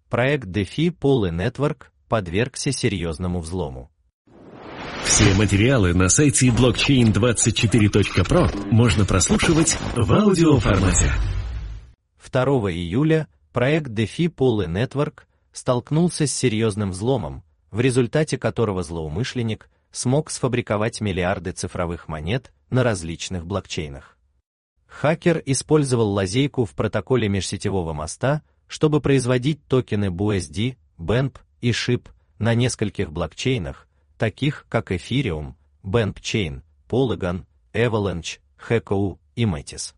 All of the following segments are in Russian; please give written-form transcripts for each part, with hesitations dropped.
проект DeFi Poly Network подвергся серьезному взлому. Все материалы на сайте blockchain24.pro можно прослушивать в аудиоформате. 2 июля проект DeFi Poly Network столкнулся с серьезным взломом, в результате которого злоумышленник смог сфабриковать миллиарды цифровых монет на различных блокчейнах. Хакер использовал лазейку в протоколе межсетевого моста, чтобы производить токены BUSD, BNB и SHIB на нескольких блокчейнах, таких как Ethereum, BNB Chain, Polygon, Avalanche, Hekou и Metis.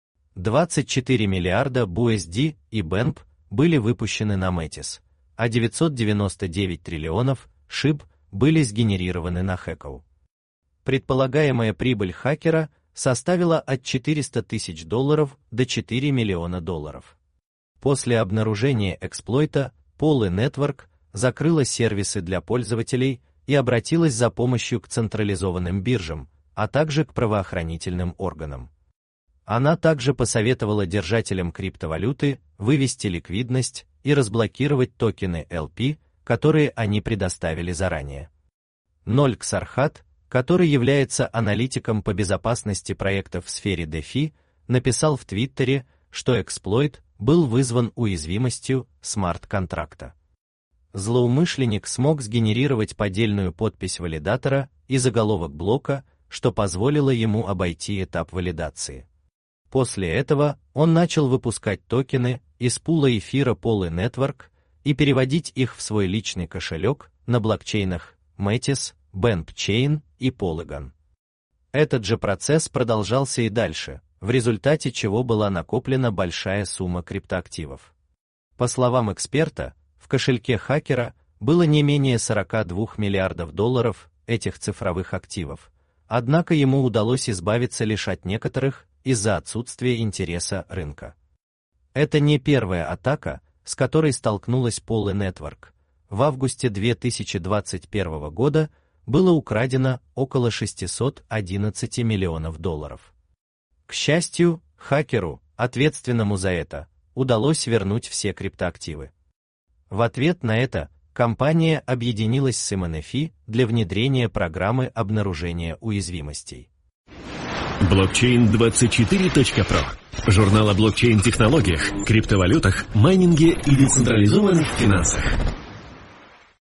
24 миллиарда BUSD и BNB были выпущены на Metis, а 999 триллионов SHIB были сгенерированы на Hekou. Предполагаемая прибыль хакера составила от $400 тысяч до $4 миллиона. После обнаружения эксплойта Poly Network закрыла сервисы для пользователей и обратилась за помощью к централизованным биржам, а также к правоохранительным органам. Она также посоветовала держателям криптовалюты вывести ликвидность и разблокировать токены LP, которые они предоставили заранее. Ноль Ксархат, который является аналитиком по безопасности проектов в сфере DeFi, написал в Твиттере, что эксплойт был вызван уязвимостью смарт-контракта. Злоумышленник смог сгенерировать поддельную подпись валидатора и заголовок блока, что позволило ему обойти этап валидации. После этого он начал выпускать токены из пула эфира Poly Network и переводить их в свой личный кошелек на блокчейнах Metis, BNB Chain и Polygon. Этот же процесс продолжался и дальше, в результате чего была накоплена большая сумма криптоактивов. По словам эксперта, в кошельке хакера было не менее $42 миллиардов этих цифровых активов, однако ему удалось избавиться лишь от некоторых из-за отсутствия интереса рынка. Это не первая атака, с которой столкнулась Poly Network. В августе 2021 года было украдено около $611 миллионов. К счастью, хакеру, ответственному за это, удалось вернуть все криптоактивы. В ответ на это, компания объединилась с MNFI для внедрения программы обнаружения уязвимостей. Blockchain24.pro – журнал о блокчейн-технологиях, криптовалютах, майнинге и децентрализованных финансах.